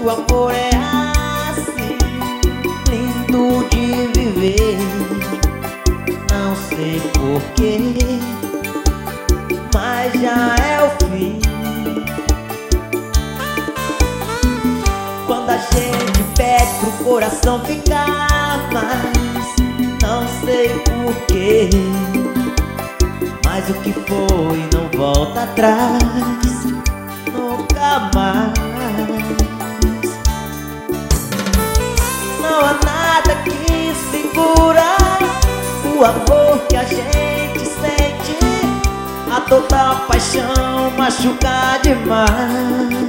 o amor é assim, lindo de viver. Não sei porquê, mas já é o fim. Quando a gente pede pro coração ficar, mas não sei porquê. Mas o que foi não volta atrás, nunca mais. Não há nada que segura o amor que a gente sente. A toda paixão machuca demais.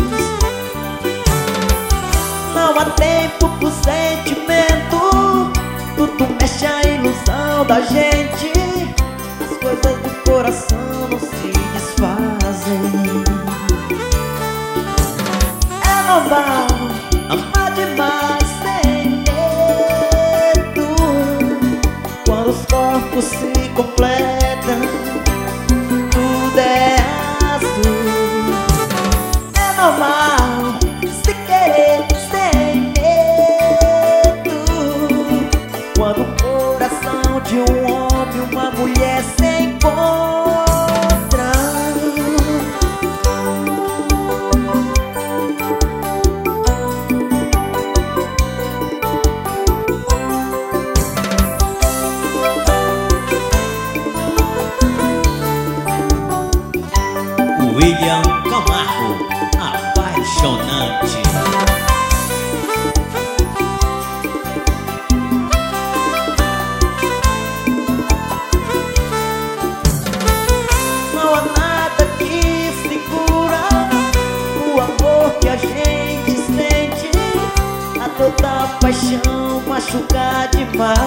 Não há tempo pro sentimento, tudo mexe a ilusão da gente. As coisas do coração não se desfazem. É normal amar demais sem medo. Quando os corpos se completam, tudo é azul. É normal se querer sem medo. Quando o coração de um homem e uma mulher se encontram. William Camargo, apaixonante. Não há nada que segura o amor que a gente sente. A toda paixão machuca demais.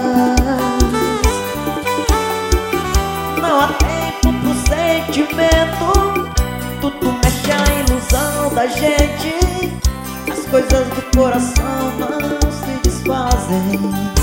Não há tempo pro sentimento, tudo mexe a ilusão da gente. As coisas do coração não se desfazem.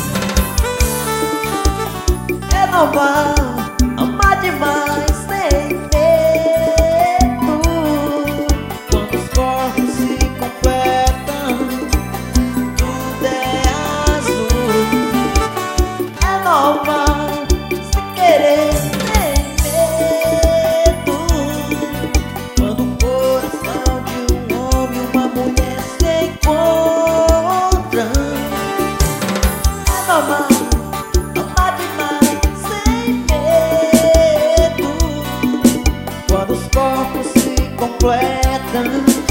É normal amar demais sem medo. Quando os corpos se completam, tudo é azul. É normal se querer sem medo. Quando o coração de um homem e uma mulher se encontram. É normal amar demais sem medo. Quando os corpos se completam,